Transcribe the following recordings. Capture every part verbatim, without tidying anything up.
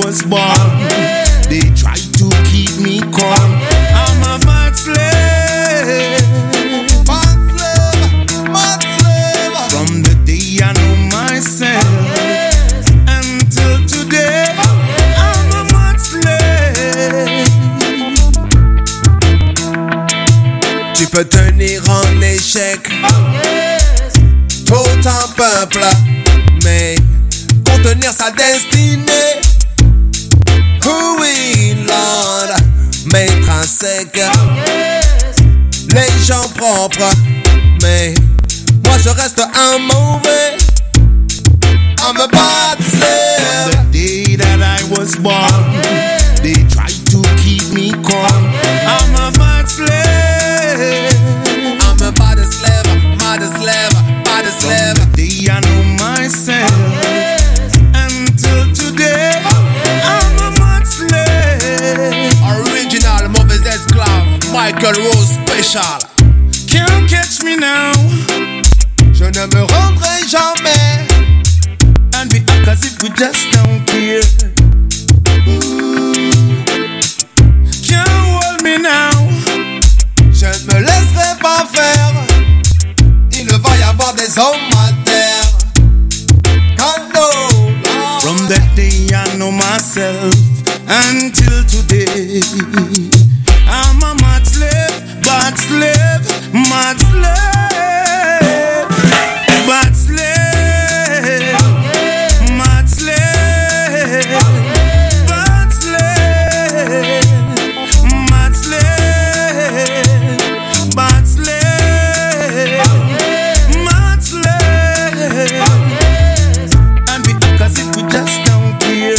was born. They tried to keep me calm. I'm a bad slave. Bad slave, bad slave. From the day I know myself until today, I'm a bad slave. Tu peux tenir en échec tout un peuple, mais contenir sa destinée. Oui, Lord, mettre un sec les gens propres, mais moi je reste un mauvais. I'm a bad slave. From the day that I was born, they tried to keep me calm. I'm a bad slave. I'm a bad slave, bad slave, bad slave. From the day I know myself until today, I'm a bad slave. Original mauvais esclave, Michael Rose Special. Can't catch me now. Je ne me rendrai jamais. And we act as if we just don't care. Can't hold me now. Je ne me laisserai pas faire. Il va y avoir des hommes à terre. Can't know. From that day I know myself until today, I'm a mad slave, bad slave, mad slave, bad slave, mad slave, bad slave, mad slave, bad slave, mad slave. And we act as if we just don't care.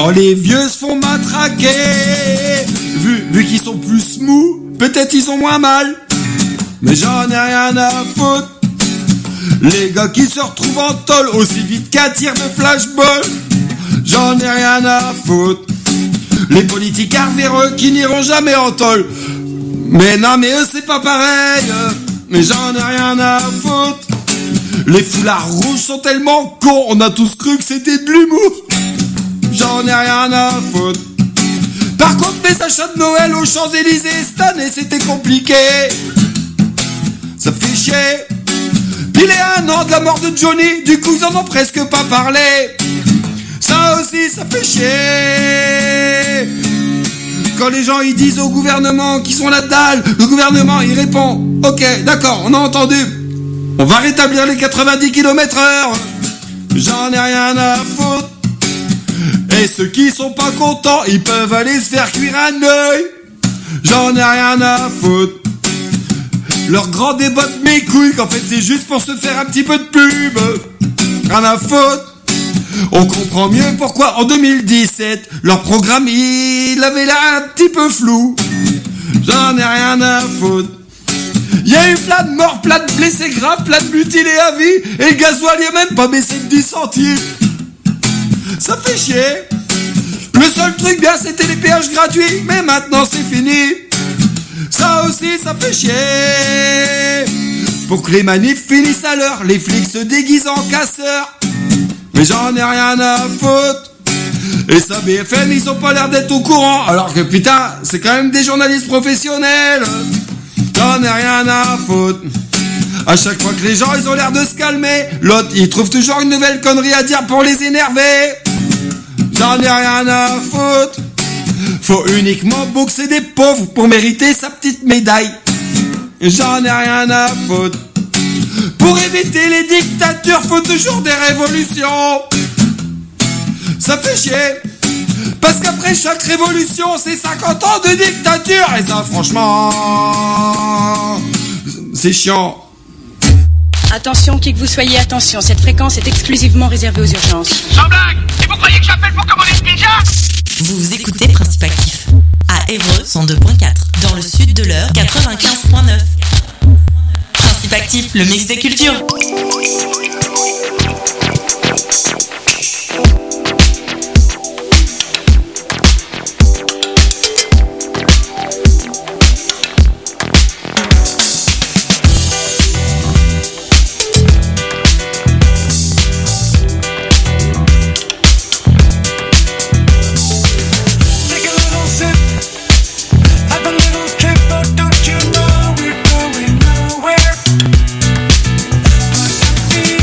Quand les vieux se font matraquer, vu, vu qu'ils sont plus mous, peut-être ils ont moins mal. Mais j'en ai rien à foutre. Les gars qui se retrouvent en tôle aussi vite qu'un tir de flashball, j'en ai rien à foutre. Les politicards véreux qui n'iront jamais en tôle, mais non mais eux c'est pas pareil. Mais j'en ai rien à foutre. Les foulards rouges sont tellement cons, on a tous cru que c'était de l'humour. J'en ai rien à foutre. Par contre mes achats de Noël aux Champs-Élysées cette année c'était compliqué. Ça fait chier. Il est un an de la mort de Johnny, du coup ils en ont presque pas parlé. Ça aussi ça fait chier. Quand les gens ils disent au gouvernement qu'ils sont la dalle, le gouvernement il répond ok d'accord on a entendu, on va rétablir les quatre-vingt-dix kilomètres heure. J'en ai rien à foutre. Et ceux qui sont pas contents ils peuvent aller se faire cuire un œil. J'en ai rien à foutre. Leur grand débat de mes couilles qu'en fait c'est juste pour se faire un petit peu de pub. Rien à foutre. On comprend mieux pourquoi en deux mille dix-sept leur programme il avait l'air un petit peu flou. J'en ai rien à foutre. Il y a eu plein de morts, plein de blessés graves, plein de mutilés à vie, et le gasoil il a même pas baissé de dix centimes. Ça fait chier. Le seul truc bien c'était les péages gratuits, mais maintenant c'est fini. Ça aussi ça fait chier. Pour que les manifs finissent à l'heure, les flics se déguisent en casseurs. Mais j'en ai rien à foutre. Et ça B F M ils ont pas l'air d'être au courant, alors que putain c'est quand même des journalistes professionnels. J'en ai rien à foutre. À chaque fois que les gens ils ont l'air de se calmer, l'autre il trouve toujours une nouvelle connerie à dire pour les énerver. J'en ai rien à foutre. Faut uniquement boxer des pauvres pour mériter sa petite médaille. J'en ai rien à foutre. Pour éviter les dictatures, faut toujours des révolutions. Ça fait chier. Parce qu'après chaque révolution, c'est cinquante ans de dictature. Et ça, franchement, c'est chiant. Attention, qui que vous soyez, attention. Cette fréquence est exclusivement réservée aux urgences. Sans blague. Et vous croyez que j'appelle pour commander une pizza? Vous écoutez Principe Actif. À Évreux, cent deux point quatre. Dans le sud de l'Eure, quatre-vingt-quinze point neuf. Principe Actif, le mix des cultures. Feel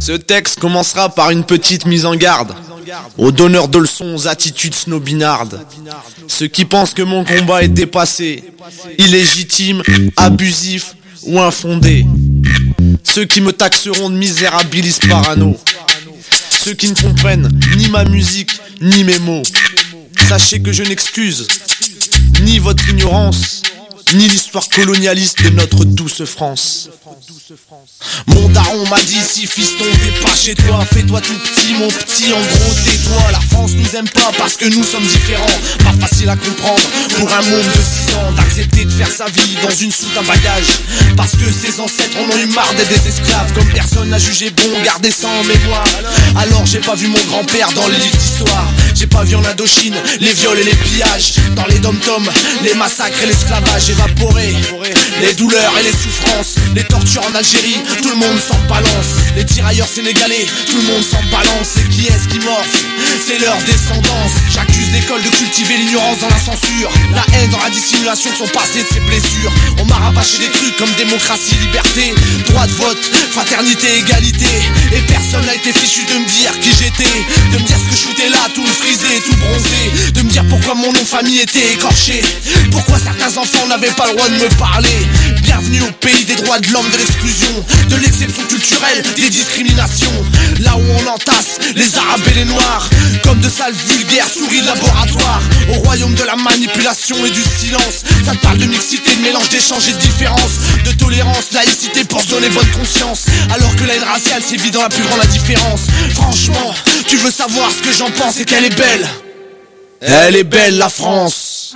Ce texte commencera par une petite mise en garde aux donneurs de leçons aux attitudes snobinardes. Ceux qui pensent que mon combat est dépassé, illégitime, abusif ou infondé. Ceux qui me taxeront de misérabilis parano. Ceux qui ne comprennent ni ma musique ni mes mots. Sachez que je n'excuse ni votre ignorance ni l'histoire colonialiste de notre douce France. Mon daron m'a dit si fiston t'es pas chez toi, fais-toi tout petit mon petit, en gros tais-toi. La France nous aime pas parce que nous sommes différents. Pas facile à comprendre pour un môme de six ans d'accepter de faire sa vie dans une soute à bagage. Parce que ses ancêtres en ont eu marre d'être des esclaves. Comme personne n'a jugé bon garder ça en mémoire. Alors j'ai pas vu mon grand-père dans les livres d'histoire. J'ai pas vu en Indochine les viols et les pillages. Dans les dom-toms, les massacres et l'esclavage évaporé. Les douleurs et les souffrances, les tortures en Algérie, tout le monde s'en balance. Les tirailleurs sénégalais, tout le monde s'en balance. Et qui est-ce qui morfe? C'est leur descendance. J'accuse l'école de cultiver l'ignorance dans la censure, la haine dans la dissimulation de son passé, de ses blessures. On m'a rabâché des trucs comme démocratie, liberté, droit de vote, fraternité, égalité. Et personne n'a été fichu de me dire qui j'étais, de me dire ce que je foutais là, tout frisé, tout bronzé, de me dire pourquoi mon nom de famille était écorché, pourquoi certains enfants n'avaient pas le droit de me parler. Bienvenue au pays des droits de l'homme, de l'exclusion, de l'exception culturelle, des discriminations. Là où on entasse les arabes et les noirs comme de sales vulgaires souris de laboratoire. Au royaume de la manipulation et du silence, ça te parle de mixité, de mélange, d'échange et de différence, de tolérance, laïcité pour se donner bonne conscience. Alors que la haine raciale sévit dans la plus grande indifférence. Franchement, tu veux savoir ce que j'en pense et qu'elle est belle. Elle est belle la France.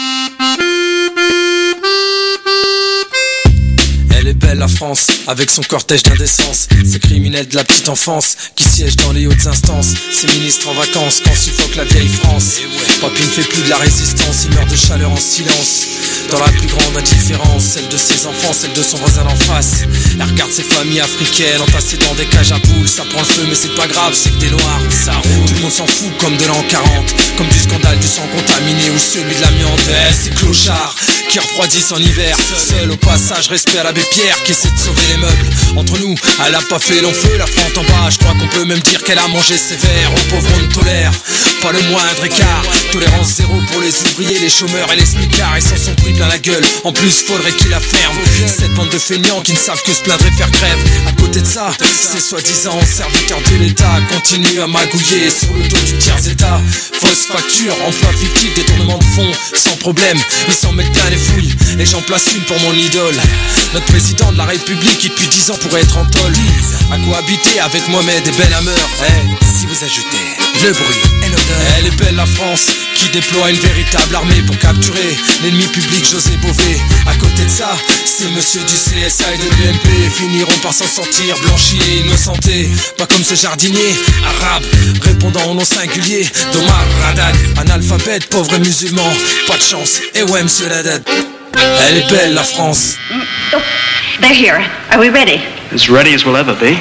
Elle est belle la France, avec son cortège d'indécence. Ces criminels de la petite enfance qui siègent dans les hautes instances. Ces ministres en vacances quand suffoque la vieille France. Papy ne fait plus de la résistance, il meurt de chaleur en silence. Dans la plus grande indifférence, celle de ses enfants, celle de son voisin d'en face. Elle regarde ses familles africaines entassées dans des cages à poules. Ça prend le feu mais c'est pas grave, c'est que t'es noir, ça roule. Tout le monde s'en fout comme de l'an quarante, comme du scandale du sang contaminé ou celui de l'amiante. Eh, ces clochards qui refroidissent en hiver. Seul au passage, respect à l'abbé Pierre qui essaie de sauver les meubles. Entre nous, elle a pas fait long feu, la France en bas. Je crois qu'on peut même dire qu'elle a mangé sévère. Aux pauvres on ne tolère pas le moindre écart. Tolérance zéro pour les ouvriers, les chômeurs et les smicards. Ils s'en sont pris plein la gueule, en plus faudrait qu'ils la ferment. Cette bande de feignants qui ne savent que se plaindre et faire crève. À côté de ça, ces soi-disant serviteurs de l'État continuent à magouiller sur le dos du tiers état. Fausse facture, emploi fictif, détournement de fonds, sans problème, ils s'en mettent plein les fouilles. Et j'en place une pour mon idole, notre président de la République qui depuis dix ans pourrait être en tôle. À cohabiter avec Mohamed et Ben Hammer. Hey, si vous ajoutez le bruit et l'odeur. Elle est belle la France qui déploie une véritable armée pour capturer l'ennemi public José Bové. À côté de ça, ces messieurs du C S A et de l'U M P finiront par s'en sortir blanchis et innocentés. Pas comme ce jardinier arabe répondant au nom singulier d'Omar Haddad. Analphabète, pauvre musulman, pas de chance. Et ouais monsieur Haddad, elle est belle la France. Oh, they're here. Are we ready? As ready as we'll ever be.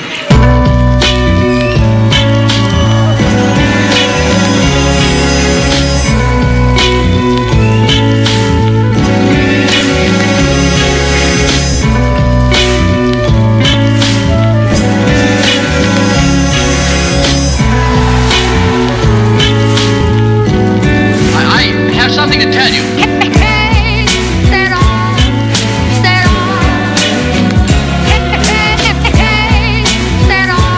Stand on.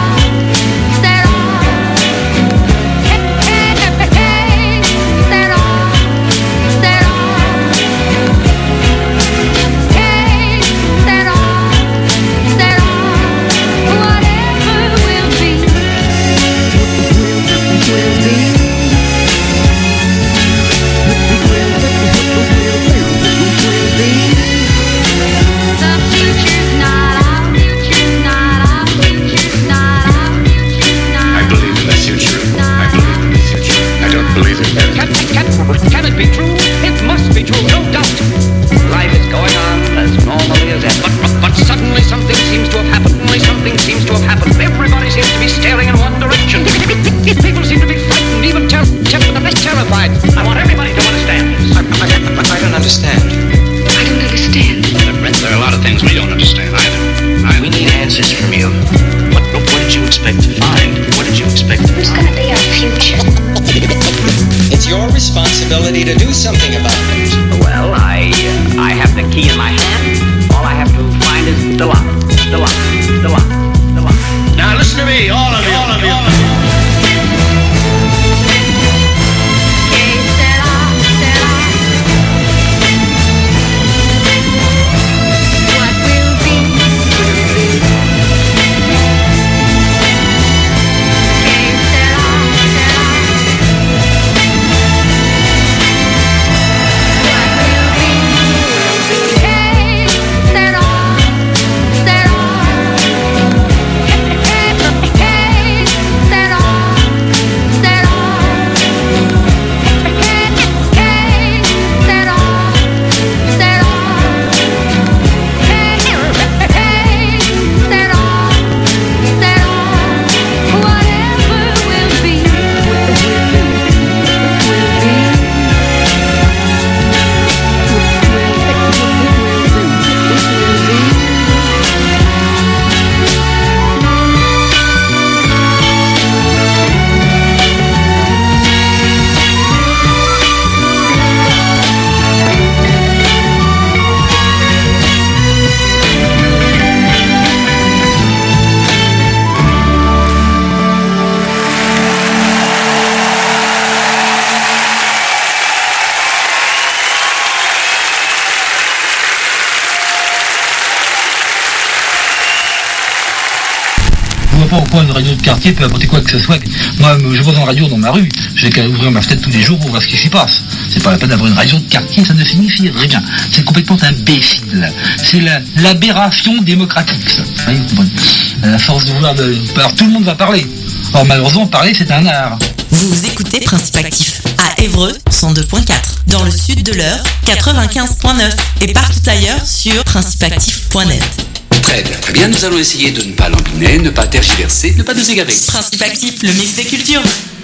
quartier peut apporter quoi que ce soit. Moi, je vois une radio dans ma rue, j'ai qu'à ouvrir ma fenêtre tous les jours pour voir ce qui s'y passe. C'est pas la peine d'avoir une radio de quartier, ça ne signifie rien. C'est complètement imbécile. C'est la, l'aberration démocratique, ça. Oui, bon. À force de vouloir... De... Alors tout le monde va parler. Or malheureusement, parler, c'est un art. Vous écoutez Principe Actif à Évreux cent deux point quatre, dans le sud de l'Eure quatre-vingt-quinze point neuf et partout ailleurs sur principe actif point net. Très bien, très bien, nous allons essayer de ne pas lambiner, ne pas tergiverser, ne pas nous égarer. Principe Actif, le mix des cultures.